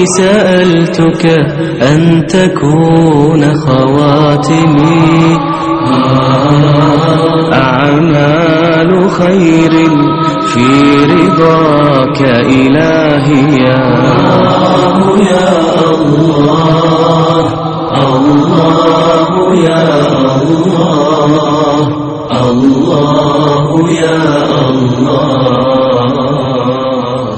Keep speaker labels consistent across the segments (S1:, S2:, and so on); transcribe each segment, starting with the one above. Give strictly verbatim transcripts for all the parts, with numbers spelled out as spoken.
S1: سألتك أن تكون خواتمي أعمال خير في رضاك إلهي يا الله يا الله الله يا الله الله يا الله.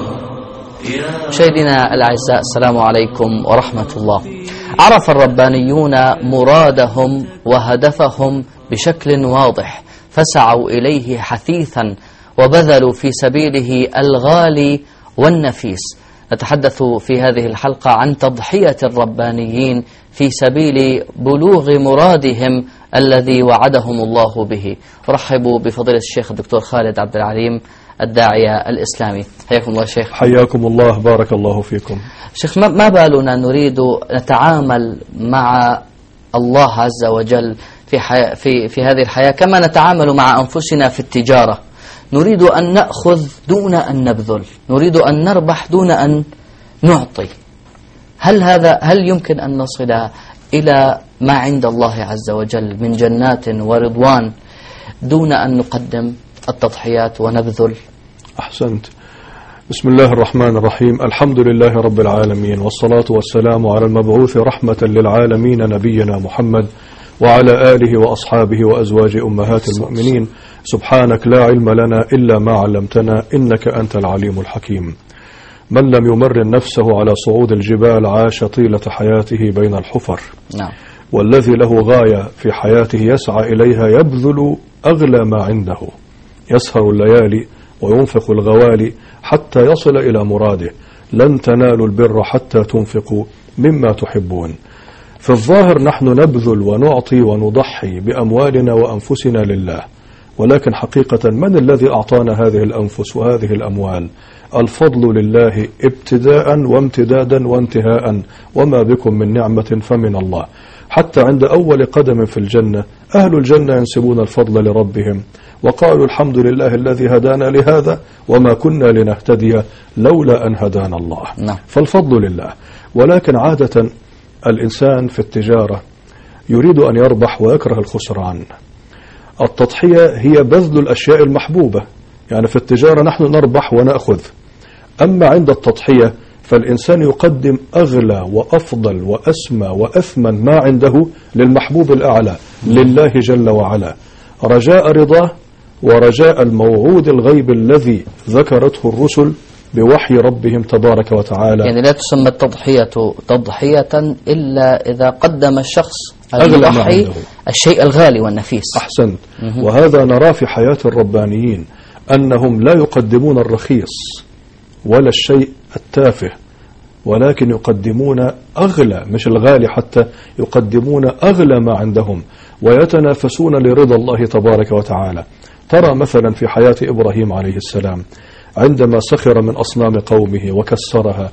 S2: مشاهدينا الأعزاء، السلام عليكم ورحمة الله. عرف الربانيون مرادهم وهدفهم بشكل واضح، فسعوا إليه حثيثا وبذلوا في سبيله الغالي والنفيس. نتحدث في هذه الحلقة عن تضحية الربانيين في سبيل بلوغ مرادهم الذي وعدهم الله به. أرحب بفضيلة الشيخ الدكتور خالد عبد العليم الداعية الإسلامي. حياكم الله شيخ.
S3: حياكم الله، بارك الله فيكم.
S2: شيخ، ما بالنا نريد نتعامل مع الله عز وجل في, حي... في, في هذه الحياة كما نتعامل مع أنفسنا في التجارة. نريد أن نأخذ دون أن نبذل، نريد أن نربح دون أن نعطي. هل هذا هل يمكن أن نصل إلى ما عند الله عز وجل من جنات ورضوان دون أن نقدم التضحيات ونبذل؟
S3: أحسنت. بسم الله الرحمن الرحيم. الحمد لله رب العالمين، والصلاة والسلام على المبعوث رحمة للعالمين نبينا محمد وعلى آله وأصحابه وأزواج أمهات المؤمنين. سبحانك لا علم لنا إلا ما علمتنا إنك أنت العليم الحكيم. من لم يمرن نفسه على صعود الجبال عاش طيلة حياته بين الحفر.
S2: نعم.
S3: والذي له غاية في حياته يسعى إليها يبذل أغلى ما عنده، يسهر الليالي وينفق الغوالي حتى يصل إلى مراده. لن تنالوا البر حتى تنفقوا مما تحبون. في الظاهر نحن نبذل ونعطي ونضحي بأموالنا وأنفسنا لله، ولكن حقيقة من الذي أعطانا هذه الأنفس وهذه الأموال؟ الفضل لله ابتداء وامتدادا وانتهاء، وما بكم من نعمة فمن الله. حتى عند أول قدم في الجنة أهل الجنة ينسبون الفضل لربهم وقالوا الحمد لله الذي هدانا لهذا وما كنا لنهتدي لولا أن هدانا الله.
S2: نعم.
S3: فالفضل لله. ولكن عادة الإنسان في التجارة يريد أن يربح ويكره الخسران. التضحية هي بذل الأشياء المحبوبة، يعني في التجارة نحن نربح ونأخذ، أما عند التضحية فالإنسان يقدم أغلى وأفضل وأسمى وأثمن ما عنده للمحبوب الأعلى لله جل وعلا، رجاء رضاه ورجاء الموعود الغيب الذي ذكرته الرسل بوحي ربهم تبارك وتعالى.
S2: يعني لا تسمى التضحية تضحية إلا إذا قدم الشخص
S3: المضحي
S2: الشيء الغالي والنفيس.
S3: أحسنت. وهذا نرى في حياة الربانيين أنهم لا يقدمون الرخيص ولا الشيء التافه، ولكن يقدمون أغلى، مش الغالي حتى، يقدمون أغلى ما عندهم ويتنافسون لرضا الله تبارك وتعالى. ترى مثلا في حياة إبراهيم عليه السلام عندما سخر من أصنام قومه وكسرها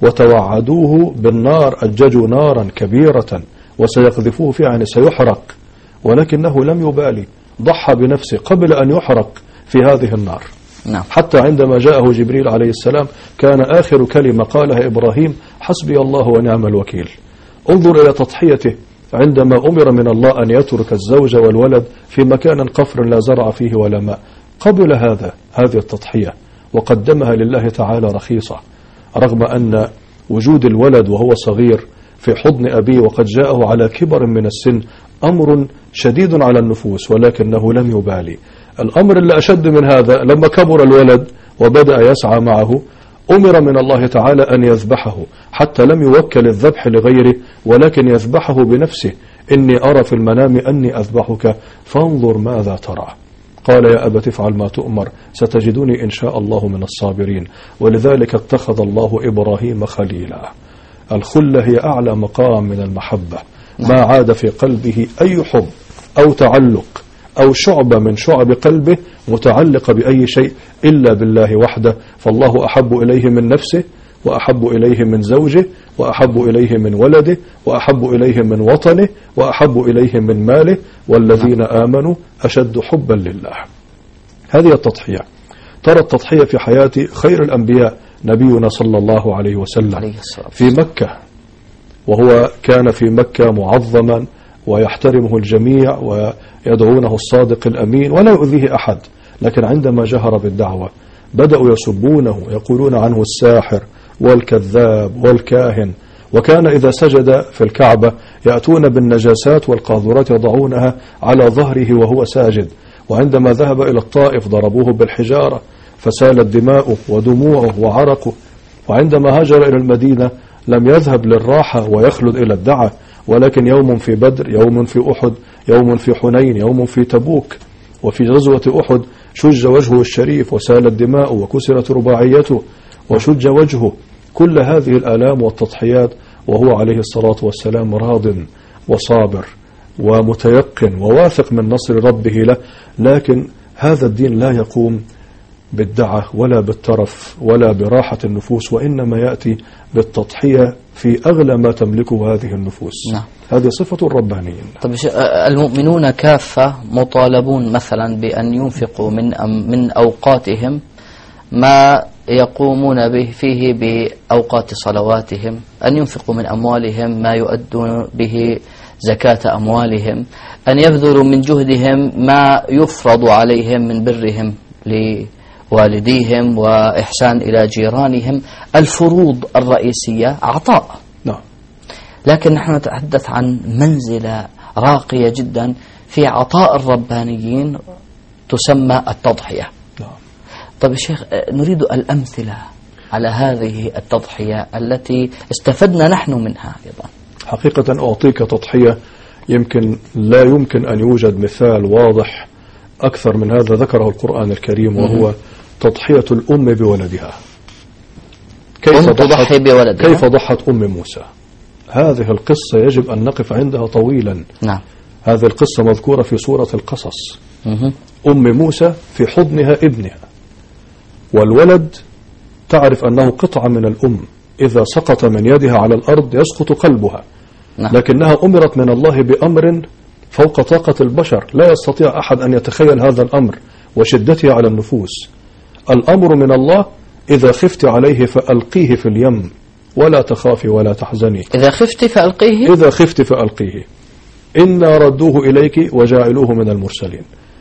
S3: وتوعدوه بالنار، أججوا نارا كبيرة وسيقذفوه فيها، يعني سيحرق، ولكنه لم يبالي، ضحى بنفسه قبل أن يحرق في هذه النار.
S2: نعم.
S3: حتى عندما جاءه جبريل عليه السلام كان آخر كلمة قالها إبراهيم حسبي الله ونعم الوكيل. انظر إلى تضحيته عندما أمر من الله أن يترك الزوج والولد في مكان قفر لا زرع فيه ولا ماء، قبل هذا هذه التضحية وقدمها لله تعالى رخيصة، رغم أن وجود الولد وهو صغير في حضن أبيه وقد جاءه على كبر من السن أمر شديد على النفوس، ولكنه لم يبالي. الأمر اللي أشد من هذا لما كبر الولد وبدأ يسعى معه أمر من الله تعالى أن يذبحه، حتى لم يوكل الذبح لغيره ولكن يذبحه بنفسه. إني أرى في المنام أني أذبحك فانظر ماذا ترى. قال يا أبت افعل ما تؤمر ستجدني إن شاء الله من الصابرين. ولذلك اتخذ الله إبراهيم خليلا. الخلة هي أعلى مقام من المحبة، ما عاد في قلبه أي حب أو تعلق أو شعبة من شعب قلبه متعلقة بأي شيء إلا بالله وحده، فالله أحب إليه من نفسه وأحب إليه من زوجه وأحب إليه من ولده وأحب إليه من وطنه وأحب إليه من ماله، والذين آمنوا أشد حبا لله. هذه التضحية. ترى التضحية في حياة خير الأنبياء نبينا صلى الله عليه وسلم
S2: عليه الصلاة
S3: في مكة، وهو كان في مكة معظما ويحترمه الجميع ويدعونه الصادق الأمين ولا يؤذيه أحد، لكن عندما جهر بالدعوة بدأوا يسبونه، يقولون عنه الساحر والكذاب والكاهن. وكان إذا سجد في الكعبة يأتون بالنجاسات والقاذورات يضعونها على ظهره وهو ساجد. وعندما ذهب إلى الطائف ضربوه بالحجارة فسالت دماؤه ودموعه وعرقه. وعندما هاجر إلى المدينة لم يذهب للراحة ويخلد إلى الدعة، ولكن يوم في بدر، يوم في أحد، يوم في حنين، يوم في تبوك. وفي غزوة أحد شج وجهه الشريف وسالت دماؤه وكسرت رباعيته وشج وجهه. كل هذه الآلام والتضحيات وهو عليه الصلاة والسلام راض وصابر ومتيقن وواثق من نصر ربه له. لكن هذا الدين لا يقوم بالدعة ولا بالترف ولا براحة النفوس، وإنما يأتي بالتضحية في أغلى ما تملكه هذه النفوس.
S2: نعم.
S3: هذه صفة الربانيين.
S2: طب المؤمنون كافة مطالبون مثلا بأن ينفقوا من من أوقاتهم ما يقومون به فيه بأوقات صلواتهم، أن ينفقوا من أموالهم ما يؤدون به زكاة أموالهم، أن يبذلوا من جهدهم ما يفرض عليهم من برهم لوالديهم وإحسان إلى جيرانهم. الفروض الرئيسية عطاء.
S3: نعم.
S2: لكن نحن نتحدث عن منزلة راقية جدا في عطاء الربانيين تسمى التضحية.
S3: نعم.
S2: طيب يا شيخ، نريد الأمثلة على هذه التضحية التي استفدنا نحن منها أيضا.
S3: حقيقة أعطيك تضحية يمكن لا يمكن أن يوجد مثال واضح أكثر من هذا ذكره القرآن الكريم، وهو تضحية الأم بولدها. كيف
S2: تضحي بولدها؟
S3: كيف ضحت أم موسى؟ هذه القصة يجب أن نقف عندها طويلا.
S2: نعم.
S3: هذه القصة مذكورة في سورة القصص.
S2: مه.
S3: أم موسى في حضنها ابنها، والولد تعرف أنه قطعة من الأم، إذا سقط من يدها على الأرض يسقط قلبها.
S2: نعم.
S3: لكنها أمرت من الله بأمر فوق طاقة البشر، لا يستطيع أحد أن يتخيل هذا الأمر وشدته على النفوس. الأمر من الله: إذا خفت عليه فألقيه في اليم ولا تخافي ولا تحزني.
S2: إذا خفت فألقيه
S3: إذا خفت فألقيه إنا ردوه إليك وجاعلوه من المرسلين.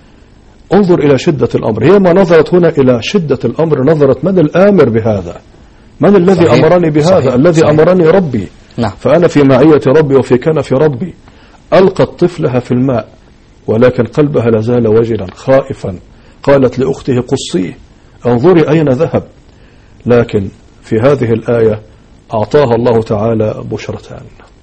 S3: انظر إلى شدة الأمر. هي ما نظرت هنا إلى شدة الأمر، نظرت من الآمر بهذا، من الذي
S2: صحيح.
S3: أمرني بهذا؟
S2: صحيح.
S3: الذي
S2: صحيح.
S3: أمرني ربي.
S2: نعم.
S3: فأنا في معية ربي وفي كنف ربي. ألقت طفلها في الماء ولكن قلبها لازال وجلا خائفا. قالت لأخته: قصيه انظري أين ذهب. لكن في هذه الآية أعطاها الله تعالى بشرتان.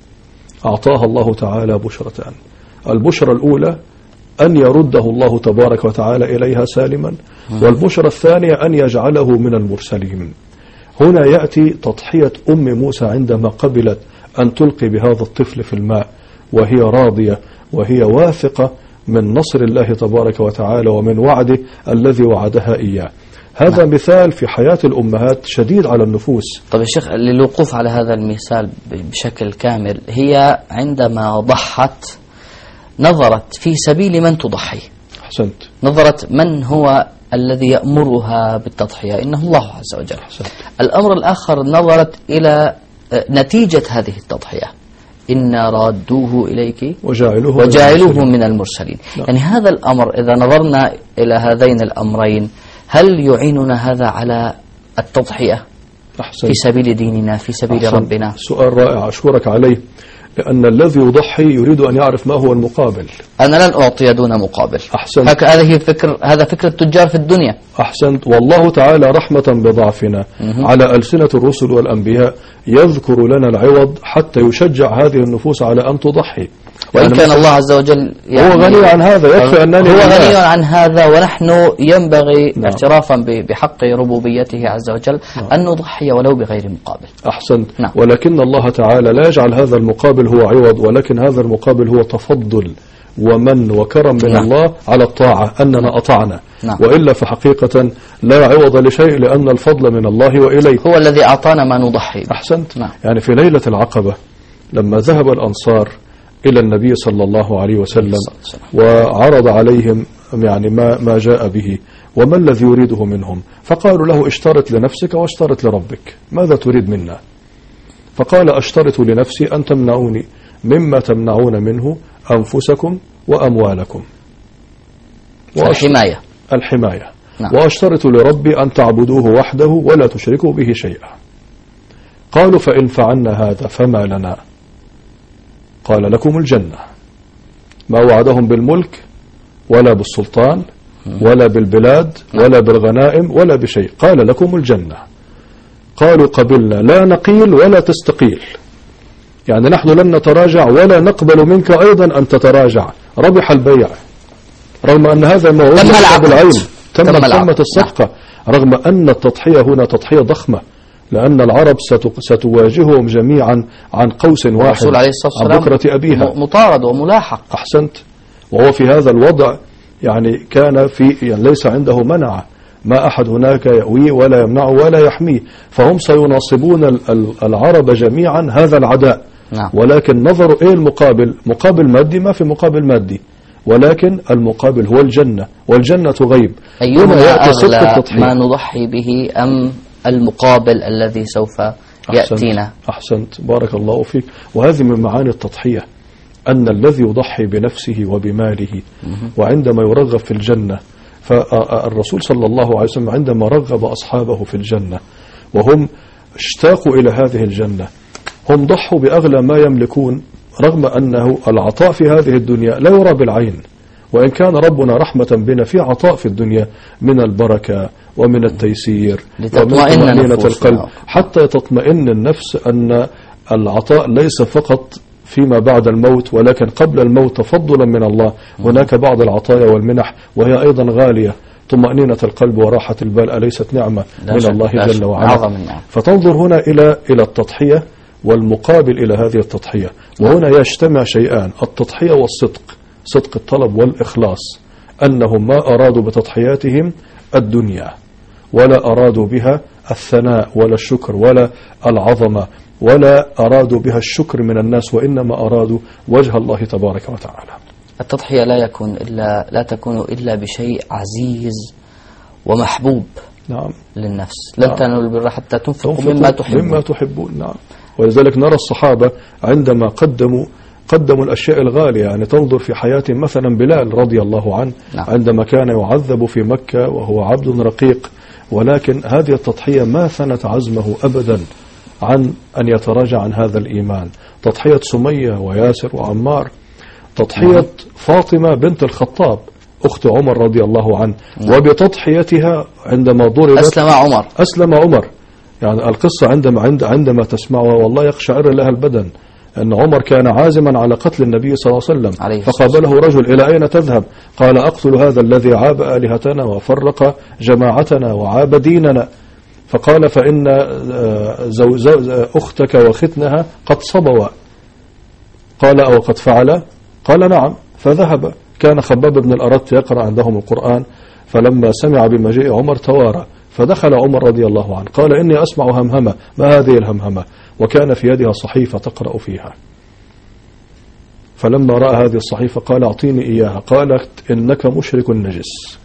S3: أعطاها الله تعالى بشرتان. البشرة الأولى أن يرده الله تبارك وتعالى إليها سالما، والبشرة الثانية أن يجعله من المرسلين. هنا يأتي تضحية أم موسى عندما قبلت أن تلقي بهذا الطفل في الماء، وهي راضية وهي واثقة من نصر الله تبارك وتعالى ومن وعده الذي وعدها إياه. هذا نعم. مثال في حياة الأمهات شديد على النفوس.
S2: طيب يا شيخ، للوقوف على هذا المثال بشكل كامل، هي عندما ضحت نظرت في سبيل من تضحي.
S3: أحسنت.
S2: نظرت من هو الذي يأمرها بالتضحية، إنه الله عز وجل.
S3: أحسنت.
S2: الأمر الآخر نظرت إلى نتيجة هذه التضحية: إنا رادوه إليك
S3: وجاعلوه,
S2: وجاعلوه من المرسلين.
S3: لا.
S2: يعني هذا الأمر إذا نظرنا إلى هذين الأمرين، هل يعيننا هذا على التضحية
S3: أحسنت.
S2: في سبيل ديننا، في سبيل
S3: أحسنت.
S2: ربنا؟
S3: سؤال رائع أشكرك عليه، لأن الذي يضحي يريد أن يعرف ما هو المقابل.
S2: أنا لن أعطي دون مقابل.
S3: أحسنت.
S2: هذه فكر هذا فكر التجار في الدنيا.
S3: أحسنت. والله تعالى رحمة بضعفنا على ألسنة الرسل والأنبياء يذكر لنا العوض حتى يشجع هذه النفوس على أن تضحي.
S2: وإن يعني كان الله عز وجل
S3: يعني هو غني عن هذا، يكفي أنني
S2: هو غني عن هذا، ونحن ينبغي
S3: نعم.
S2: اعترافا بحق ربوبيته عز وجل نعم. أن نضحي ولو بغير مقابل.
S3: أحسنت.
S2: نعم.
S3: ولكن الله تعالى لا يجعل هذا المقابل هو عوض، ولكن هذا المقابل هو تفضل ومن وكرم من نعم. الله على الطاعة أننا أطعنا. نعم. وإلا فحقيقة لا عوض لشيء، لأن الفضل من الله وإليه.
S2: هو الذي أعطانا ما نضحي.
S3: أحسنت.
S2: نعم.
S3: يعني في ليلة العقبة لما ذهب الأنصار إلى النبي صلى الله عليه وسلم وعرض عليهم يعني ما ما جاء به، وما الذي يريده منهم؟ فقالوا له اشترط لنفسك واشترط لربك، ماذا تريد منا؟ فقال أشترط لنفسي أن تمنعوني مما تمنعون منه أنفسكم وأموالكم،
S2: الحماية
S3: الحماية
S2: نعم.
S3: وأشترط لربي أن تعبدوه وحده ولا تشركوا به شيئا. قالوا فإن فعلنا هذا فما لنا؟ قال لكم الجنة، ما وعدهم بالملك ولا بالسلطان ولا بالبلاد ولا بالغنائم ولا بشيء، قال لكم الجنة. قالوا قبلنا، لا نقيل ولا تستقيل، يعني نحن لن نتراجع ولا نقبل منك أيضا أن تتراجع. ربح البيع، رغم أن هذا ما هو بالعين، تمت الصفقة، رغم أن التضحية هنا تضحية ضخمة، لأن العرب ستواجههم جميعا عن قوس واحد،
S2: الرسول عليه الصلاة والسلام
S3: عن بكرة أبيها،
S2: مطارد وملاحق.
S3: أحسنت. وهو في هذا الوضع يعني كان في يعني ليس عنده منع، ما أحد هناك يأويه ولا يمنعه ولا يحميه، فهم سيناصبون العرب جميعا هذا العداء.
S2: نعم.
S3: ولكن نظروا إيه المقابل؟ مقابل مادي ما في مقابل مادي، ولكن المقابل هو الجنة، والجنة غيب.
S2: أيهما أغلى ما نضحي به أم المقابل الذي سوف يأتينا؟
S3: أحسنت, أحسنت بارك الله فيك. وهذه من معاني التضحية، أن الذي يضحي بنفسه وبماله وعندما يرغب في الجنة. فالرسول صلى الله عليه وسلم عندما رغب أصحابه في الجنة وهم اشتاقوا إلى هذه الجنة، هم ضحوا بأغلى ما يملكون، رغم أنه العطاء في هذه الدنيا لا يرى بالعين، وإن كان ربنا رحمة بنا في عطاء في الدنيا من البركة ومن التيسير ومن طمأنينة القلب، حتى تطمئن النفس أن العطاء ليس فقط فيما بعد الموت ولكن قبل الموت تفضلا من الله. هناك بعض العطايا والمنح وهي أيضا غالية، طمأنينة القلب وراحة البال أليست نعمة من الله جل وعلا؟ فتنظر هنا إلى إلى التضحية والمقابل إلى هذه التضحية، وهنا يجتمع شيئان: التضحية والصدق، صدق الطلب والإخلاص، أنهم ما أرادوا بتضحياتهم الدنيا ولا أرادوا بها الثناء ولا الشكر ولا العظمة ولا أرادوا بها الشكر من الناس، وإنما أرادوا وجه الله تبارك وتعالى.
S2: التضحية لا يكون إلا لا تكون إلا بشيء عزيز ومحبوب
S3: نعم
S2: للنفس. لن
S3: نعم.
S2: تنالوا البر حتى تنفقوا مما تحبون
S3: مما تحبون نعم. ولذلك نرى الصحابة عندما قدموا قدموا الأشياء الغالية، يعني تنظر في حياة مثلا بلال رضي الله عنه
S2: نعم.
S3: عندما كان يعذب في مكة وهو عبد رقيق، ولكن هذه التضحية ما ثنت عزمه أبدا عن أن يتراجع عن هذا الإيمان. تضحية سمية وياسر وعمار، تضحية فاطمة بنت الخطاب أخت عمر رضي الله عنه، وبتضحيتها عندما ضربت
S2: أسلم عمر
S3: أسلم عمر يعني القصة عندما عند عندما تسمعها والله يقشعر لها البدن، أن عمر كان عازما على قتل النبي صلى الله عليه وسلم، فقابله رجل: إلى أين تذهب؟ قال: أقتل هذا الذي عاب آلهتنا وفرق جماعتنا وعاب ديننا. فقال: فإن زو زو أختك وختنها قد صبوا. قال: أو قد فعل؟ قال: نعم. فذهب. كان خباب بن الأرت يقرأ عندهم القرآن، فلما سمع بمجيء عمر توارى، فدخل عمر رضي الله عنه قال: إني أسمع همهمة. ما هذه الهمهمة؟ وكان في يدها صحيفة تقرأ فيها. فلما رأى هذه الصحيفة قال: أعطيني إياها. قالت: إنك مشرك نجس.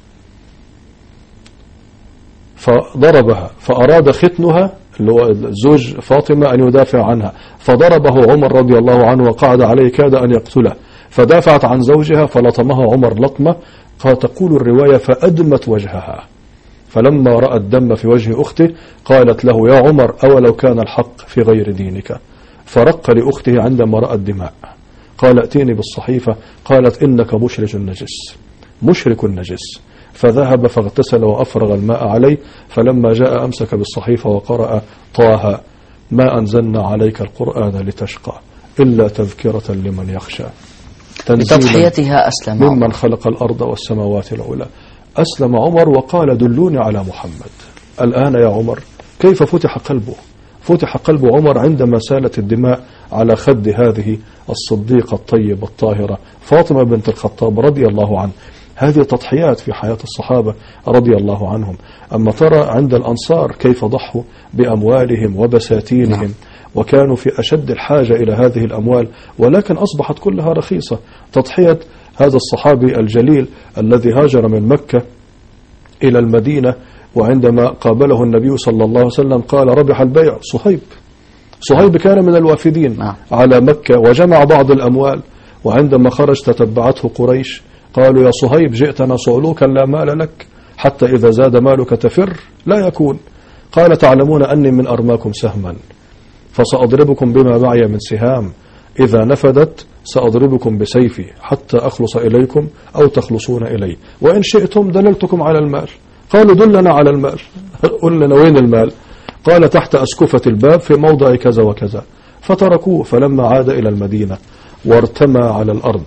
S3: فضربها، فأراد ختنها اللي هو الزوج فاطمة أن يدافع عنها، فضربه عمر رضي الله عنه وقعد عليه كاد أن يقتله، فدافعت عن زوجها فلطمها عمر لطمة، تقول الرواية فأدمت وجهها. فلما رأى الدم في وجه أخته قالت له: يا عمر، أولو كان الحق في غير دينك؟ فرق لأخته عندما رأى الدماء. قال: ائتيني بالصحيفة. قالت: إنك مشرك نجس، مشرك نجس. فذهب فاغتسل وأفرغ الماء عليه، فلما جاء أمسك بالصحيفة وقرأ: طه ما أنزلنا عليك القرآن لتشقى إلا تذكرة لمن يخشى.
S2: بتضحيتها أسلم
S3: ممن عمر. خلق الأرض والسماوات العلى. أسلم عمر وقال: دلوني على محمد. الآن يا عمر كيف فتح قلبه؟ فتح قلب عمر عندما سالت الدماء على خد هذه الصديقة الطيبة الطاهرة فاطمة بنت الخطاب رضي الله عنه. هذه تضحيات في حياة الصحابة رضي الله عنهم. أما ترى عند الأنصار كيف ضحوا بأموالهم وبساتينهم، نعم. وكانوا في أشد الحاجة إلى هذه الأموال، ولكن أصبحت كلها رخيصة. تضحية هذا الصحابي الجليل الذي هاجر من مكة إلى المدينة، وعندما قابله النبي صلى الله عليه وسلم قال ربح البيع صهيب. صهيب كان من الوافدين على مكة وجمع بعض الأموال، وعندما خرج تتبعته قريش قالوا يا صهيب جئتنا صعلوكا لا مال لك، حتى إذا زاد مالك تفر، لا يكون. قال تعلمون أني من أرماكم سهما، فسأضربكم بما معي من سهام، إذا نفدت سأضربكم بسيفي حتى أخلص إليكم أو تخلصون إلي، وإن شئتم دللتكم على المال. قالوا دلنا على المال، قل لنا وين المال؟ قال تحت أسكفة الباب في موضع كذا وكذا. فتركوه، فلما عاد إلى المدينة وارتمى على الأرض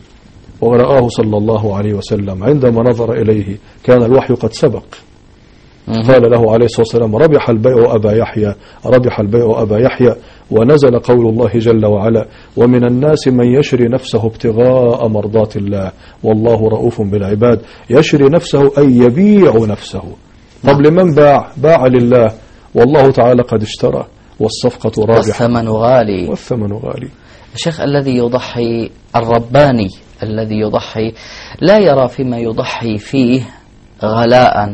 S3: ورآه صلى الله عليه وسلم، عندما نظر إليه كان الوحي قد سبق. قال له عليه الصلاة والسلام ربح البيع أبا يحيى، ربح البيع أبا يحيى. ونزل قول الله جل وعلا ومن الناس من يشري نفسه ابتغاء مرضات الله والله رؤوف بالعباد. يشري نفسه أي يبيع نفسه. طب لمن باع؟ باع لله، والله تعالى قد اشترى، والصفقة رابحة
S2: والثمن غالي.
S3: والثمن غالي.
S2: الشيخ الذي يضحي الرباني الذي يضحي لا يرى فيما يضحي فيه غلاء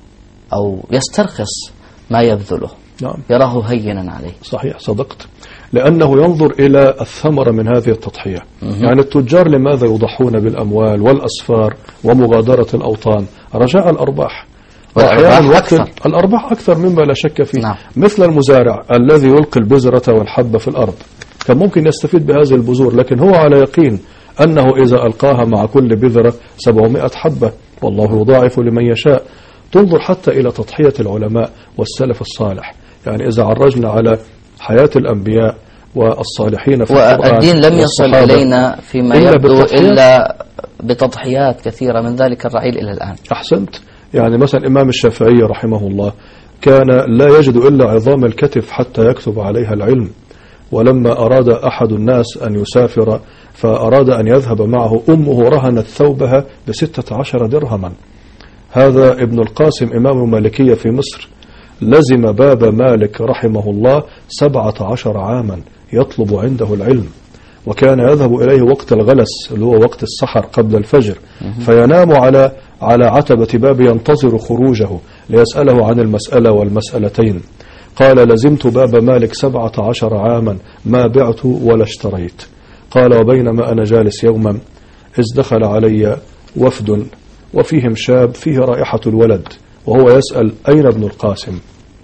S2: أو يسترخص ما يبذله.
S3: نعم.
S2: يراه هينا عليه.
S3: صحيح، صدقت، لأنه ينظر إلى الثمرة من هذه التضحية. يعني التجار لماذا يضحون بالأموال والأسفار ومغادرة الأوطان؟ رجاء الأرباح،
S2: والأرباح أكثر.
S3: الأرباح أكثر مما لا شك فيه.
S2: نعم.
S3: مثل المزارع الذي يلقي البذرة والحبة في الأرض، كان ممكن يستفيد بهذه البذور، لكن هو على يقين أنه إذا ألقاها مع كل بذرة سبعمائة حبة، والله يضاعف لمن يشاء. تنظر حتى إلى تضحية العلماء والسلف الصالح. يعني إذا عرجنا على حياة الأنبياء والصالحين في القرآن،
S2: والدين لم يصل إلينا فيما
S3: إلا
S2: يبدو إلا بتضحيات كثيرة، من ذلك الرحيل إلى الآن.
S3: أحسنت. يعني مثلا الإمام الشافعي رحمه الله كان لا يجد إلا عظام الكتف حتى يكتب عليها العلم، ولما أراد أحد الناس أن يسافر فأراد أن يذهب معه، أمه رهنت ثوبها بستة عشر درهما. هذا ابن القاسم إمام المالكية في مصر لزم باب مالك رحمه الله سبعة عشر عاما يطلب عنده العلم، وكان يذهب إليه وقت الغلس اللي هو وقت السحر قبل الفجر، فينام على على عتبة باب ينتظر خروجه ليسأله عن المسألة والمسألتين. قال لزمت باب مالك سبعة عشر عاما ما بعت ولا اشتريت. قال وبينما أنا جالس يوما إذ دخل علي وفد وفيهم شاب فيه رائحة الولد، وهو يسأل أين ابن القاسم؟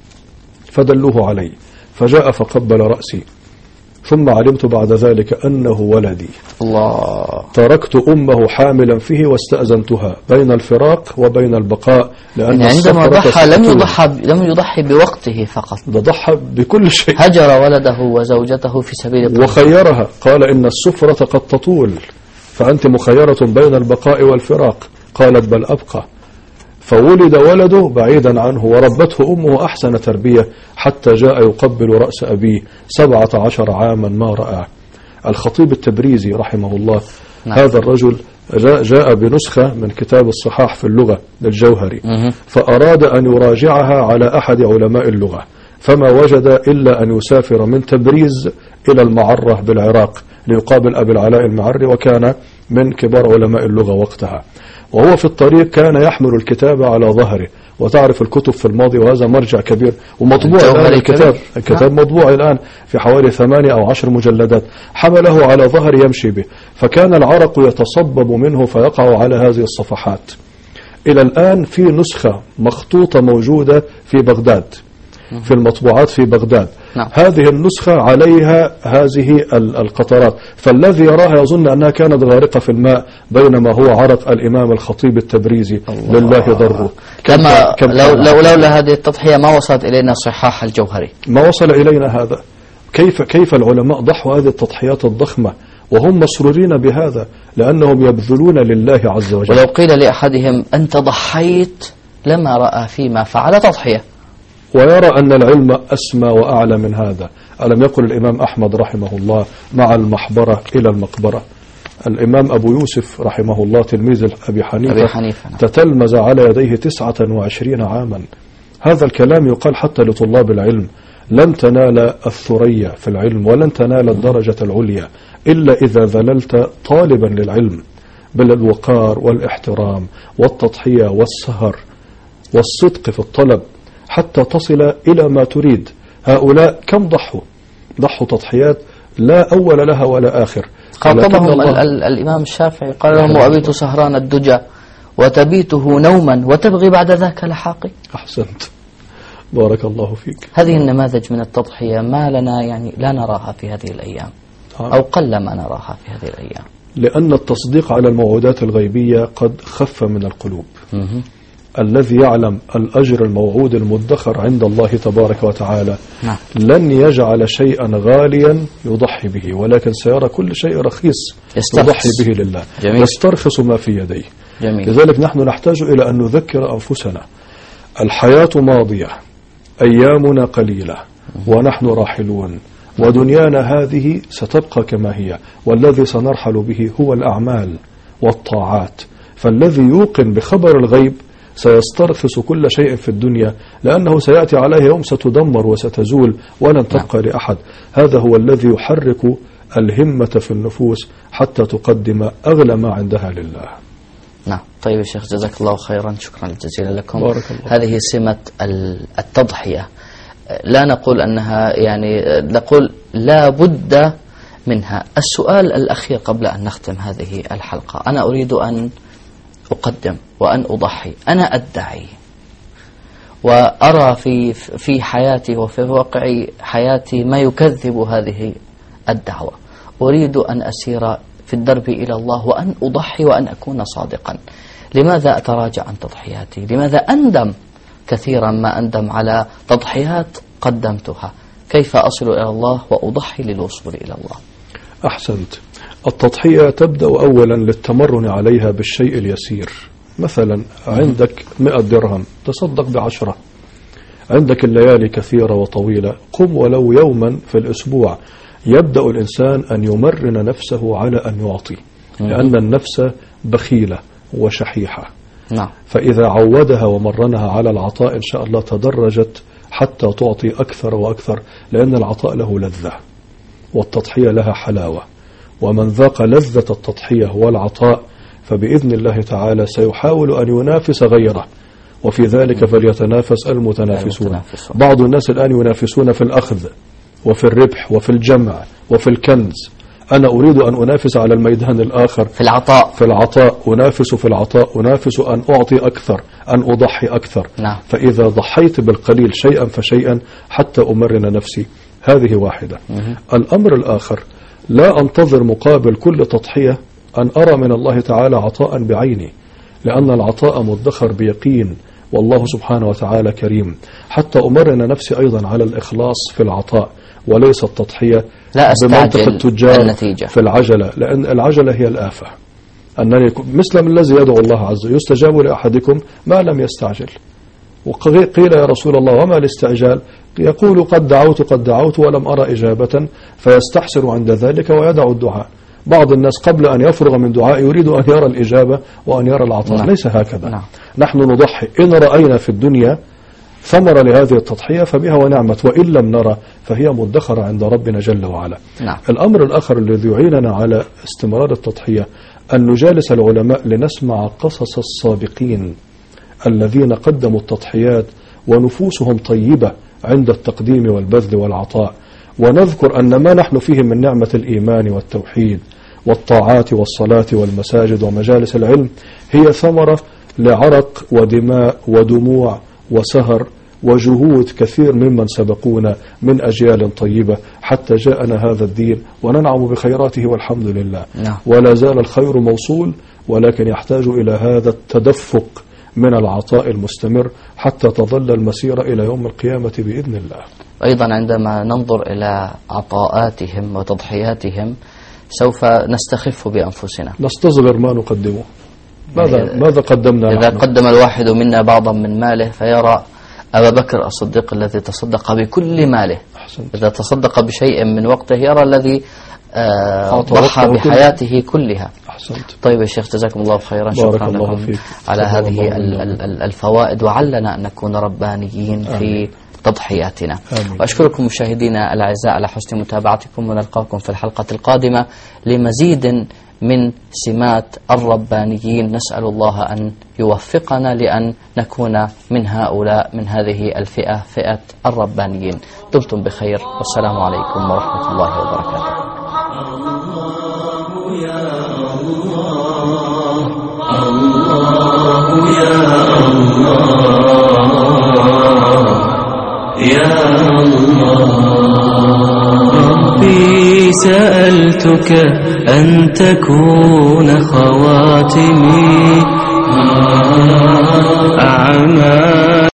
S3: فدلوه علي، فجاء فقبل رأسي، ثم علمت بعد ذلك أنه ولدي.
S2: الله.
S3: تركت أمه حاملا فيه واستأذنتها بين الفراق وبين البقاء، لأن
S2: يعني عندما ضحى لم يضحى لم يضحي بوقته فقط،
S3: ضحى بكل شيء.
S2: هجر ولده وزوجته في سبيل الله
S3: وخيرها، قال إن السفرة قد تطول فأنت مخيرة بين البقاء والفراق. قالت بل أبقى. فولد ولده بعيدا عنه، وربته أمه أحسن تربية حتى جاء يقبل رأس أبيه سبعة عشر عاما ما رأى. الخطيب التبريزي رحمه الله، نعم. هذا الرجل جاء, جاء بنسخة من كتاب الصحاح في اللغة للجوهري، فأراد أن يراجعها على أحد علماء اللغة، فما وجد إلا أن يسافر من تبريز إلى المعرة بالعراق ليقابل أبي العلاء المعري، وكان من كبار علماء اللغة وقتها. وهو في الطريق كان يحمل الكتاب على ظهره، وتعرف الكتب في الماضي وهذا مرجع كبير ومطبوع الآن. الكتاب الكتاب مطبوع الآن في حوالي ثمانية أو عشر مجلدات، حمله على ظهر يمشي به، فكان العرق يتصبب منه فيقع على هذه الصفحات. إلى الآن في نسخة مخطوطة موجودة في بغداد، في المطبوعات في بغداد. نعم. هذه النسخة عليها هذه القطرات، فالذي يراها يظن أنها كانت غارقة في الماء، بينما هو عرق الإمام الخطيب التبريزي لله ضره.
S2: كما لو لو لولا هذه التضحية ما وصلت إلينا صحاح الجوهري،
S3: ما وصل إلينا هذا. كيف كيف العلماء ضحوا هذه التضحيات الضخمة وهم مسرورين بهذا، لأنهم يبذلون لله عز وجل.
S2: ولو قيل لأحدهم أنت ضحيت لما رأى فيما فعل تضحية،
S3: ويرى أن العلم أسمى وأعلى من هذا. ألم يقل الإمام أحمد رحمه الله مع المحبرة إلى المقبرة؟ الإمام أبو يوسف رحمه الله تلميذ أبي حنيفة, أبي حنيفة تتلمذ على يديه تسعة وعشرين عاما. هذا الكلام يقال حتى لطلاب العلم، لن تنال الثريا في العلم ولن تنال الدرجة العليا إلا إذا ذللت طالبا للعلم بالوقار والاحترام والتضحية والسهر والصدق في الطلب حتى تصل إلى ما تريد. هؤلاء كم ضحوا ضحوا تضحيات لا أول لها ولا آخر.
S2: خاطبهم ال ال الإمام الشافعي قال لهم: وأبيت سهران الدجى وتبيته نوما وتبغي بعد ذاك لحاقي.
S3: أحسنت، بارك الله فيك.
S2: هذه النماذج من التضحية ما لنا يعني لا نراها في هذه الأيام، أو قل ما نراها في هذه الأيام،
S3: لأن التصديق على الموعودات الغيبية قد خف من القلوب.
S2: مه.
S3: الذي يعلم الأجر الموعود المدخر عند الله تبارك وتعالى
S2: نعم.
S3: لن يجعل شيئا غاليا يضحي به، ولكن سيرى كل شيء رخيص يضحي به لله.
S2: جميل.
S3: يسترخص ما في يديه.
S2: جميل.
S3: لذلك نحن نحتاج إلى أن نذكر أنفسنا الحياة ماضية، أيامنا قليلة ونحن راحلون، ودنيانا هذه ستبقى كما هي، والذي سنرحل به هو الأعمال والطاعات. فالذي يوقن بخبر الغيب سيسترخص كل شيء في الدنيا، لأنه سيأتي عليه يوم ستدمر وستزول ولن تبقى لأحد. هذا هو الذي يحرك الهمة في النفوس حتى تقدم أغلى ما عندها لله.
S2: نعم. طيب يا شيخ، جزاك الله خيرا، شكرا جزيلا لكم.
S3: بارك الله.
S2: هذه سمة التضحية، لا نقول أنها يعني نقول لا بد منها. السؤال الأخير قبل أن نختم هذه الحلقة، أنا أريد أن أقدم وأن أضحي، أنا أدعي وأرى في في حياتي وفي واقع حياتي ما يكذب هذه الدعوة. أريد أن أسير في الدرب إلى الله وأن أضحي وأن أكون صادقا. لماذا أتراجع عن تضحياتي؟ لماذا أندم كثيرا ما أندم على تضحيات قدمتها؟ كيف أصل إلى الله وأضحي للوصول إلى الله؟
S3: أحسنت. التضحية تبدأ أولا للتمرن عليها بالشيء اليسير. مثلا عندك مئة درهم تصدق بعشرة. عندك الليالي كثيرة وطويلة، قم ولو يوما في الأسبوع. يبدأ الإنسان أن يمرن نفسه على أن يعطي، لأن النفس بخيلة وشحيحة.
S2: نعم.
S3: فإذا عودها ومرنها على العطاء إن شاء الله تدرجت حتى تعطي أكثر وأكثر، لأن العطاء له لذة والتضحية لها حلاوة. ومن ذاق لذة التضحية والعطاء فبإذن الله تعالى سيحاول أن ينافس غيره، وفي ذلك فليتنافس المتنافسون. بعض الناس الآن ينافسون في الأخذ وفي الربح وفي الجمع وفي الكنز. أنا أريد أن أنافس على الميدان الآخر
S2: في العطاء.
S3: في العطاء أنافس في العطاء أنافس أن أعطي أكثر، أن أضحي أكثر.
S2: نعم.
S3: فإذا ضحيت بالقليل شيئا فشيئا حتى أمرن نفسي، هذه واحدة.
S2: مه.
S3: الأمر الآخر، لا أنتظر مقابل كل تضحية أن أرى من الله تعالى عطاء بعيني، لأن العطاء مدخر بيقين، والله سبحانه وتعالى كريم. حتى أمرن نفسي أيضا على الإخلاص في العطاء، وليس التضحية
S2: لا
S3: بمنطق التجار
S2: النتيجة
S3: في العجلة، لأن العجلة هي الآفة. أنني مثل من الذي يدعو الله عز وجل يستجاب لأحدكم ما لم يستعجل. وقيل يا رسول الله وما الاستعجال؟ يقول قد دعوت قد دعوت ولم أرى إجابة، فيستحسر عند ذلك ويدع الدعاء. بعض الناس قبل أن يفرغ من دعاء يريد أن يرى الإجابة وأن يرى العطاء.
S2: نعم.
S3: ليس هكذا.
S2: نعم.
S3: نحن نضحي إن رأينا في الدنيا ثمرة لهذه التضحية فبها ونعمت، وإن لم نرى فهي مدخرة عند ربنا جل وعلا.
S2: نعم.
S3: الأمر الآخر الذي يعيننا على استمرار التضحية أن نجالس العلماء لنسمع قصص السابقين الذين قدموا التضحيات ونفوسهم طيبة عند التقديم والبذل والعطاء، ونذكر أن ما نحن فيه من نعمة الإيمان والتوحيد والطاعات والصلاة والمساجد ومجالس العلم هي ثمرة لعرق ودماء ودموع وسهر وجهود كثير ممن سبقونا من أجيال طيبة حتى جاءنا هذا الدين، وننعم بخيراته والحمد لله.
S2: نعم.
S3: ولا زال الخير موصول، ولكن يحتاج إلى هذا التدفق من العطاء المستمر حتى تظل المسيرة إلى يوم القيامة بإذن الله.
S2: أيضا عندما ننظر إلى عطاءاتهم وتضحياتهم سوف نستخف بأنفسنا،
S3: نستصغر ما نقدمه. ماذا
S2: يعني
S3: ماذا قدمنا
S2: إذا
S3: نحن؟
S2: قدم الواحد منا بعضا من ماله فيرى أبا بكر الصديق الذي تصدق بكل ماله.
S3: أحسنت.
S2: إذا تصدق بشيء من وقته يرى الذي آه ضحى بحياته كلها.
S3: أحسنت.
S2: طيب يا شيخ جزاكم الله خيرا، شكرا لكم على هذه الفوائد، وعلنا أن نكون ربانيين آمين. في تضحياتنا. آمين. وأشكركم مشاهدينا الأعزاء على حسن متابعتكم، ونلقاكم في الحلقة القادمة لمزيد من سمات الربانيين. نسأل الله أن يوفقنا لأن نكون من هؤلاء، من هذه الفئة، فئة الربانيين. دمتم بخير، والسلام عليكم ورحمة الله وبركاته.
S1: الله يا الله يا الله ربي سألتك أن تكون خواتمي أعمال